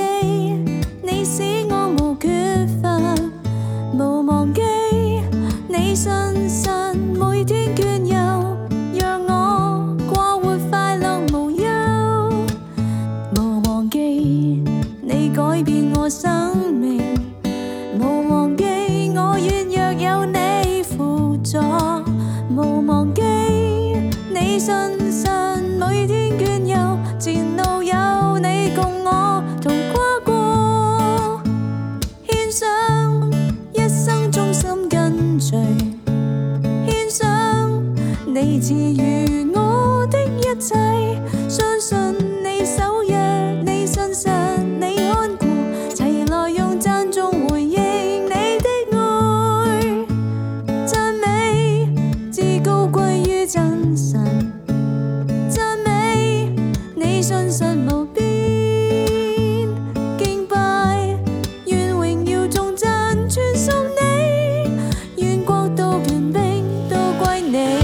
你使我無缺乏，無忘記你信實，每天倦遊，讓我過活快樂無憂。無忘記你改變我生命，無忘記我軟弱有你輔助，無忘記你信實，每天倦遊，前路有你共我同跨過，獻上一生忠心跟隨，獻上你賜予我的一切，相信你守約，你信實，你看顧，齊來用讚頌回應你的愛，讚美至高歸於真神，讚美你信實無邊，敬拜願榮耀頌讚傳送你，願國度權柄都歸你。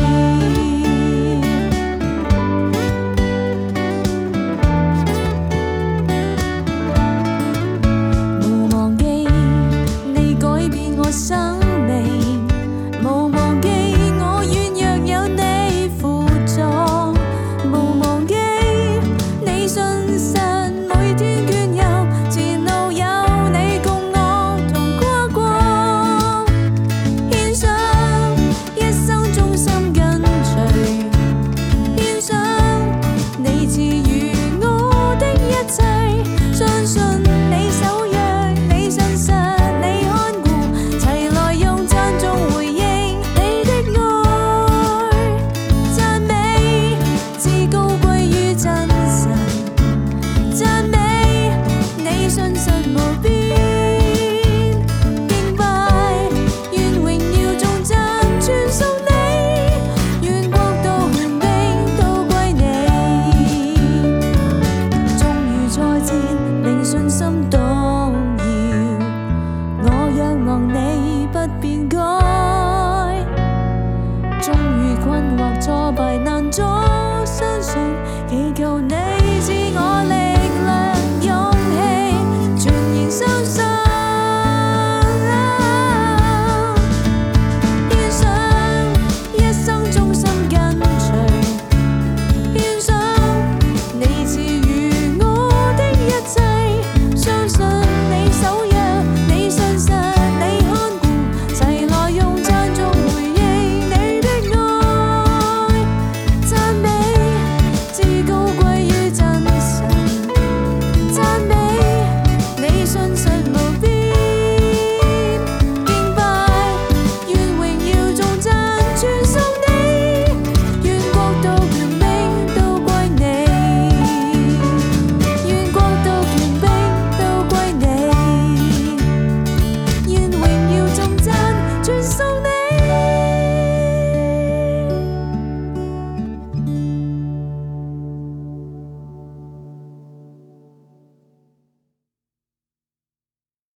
無忘記你改變我生命，無忘記我軟弱有你輔助，無忘記你信實，每天倦遊，前路有你共我同跨過，獻上一生忠心跟隨，獻上你賜予我的一切，相信你守約，你信實，你看顧，齊來用讚頌回應你的愛，讚美至高歸於真神，讚美你信實無邊。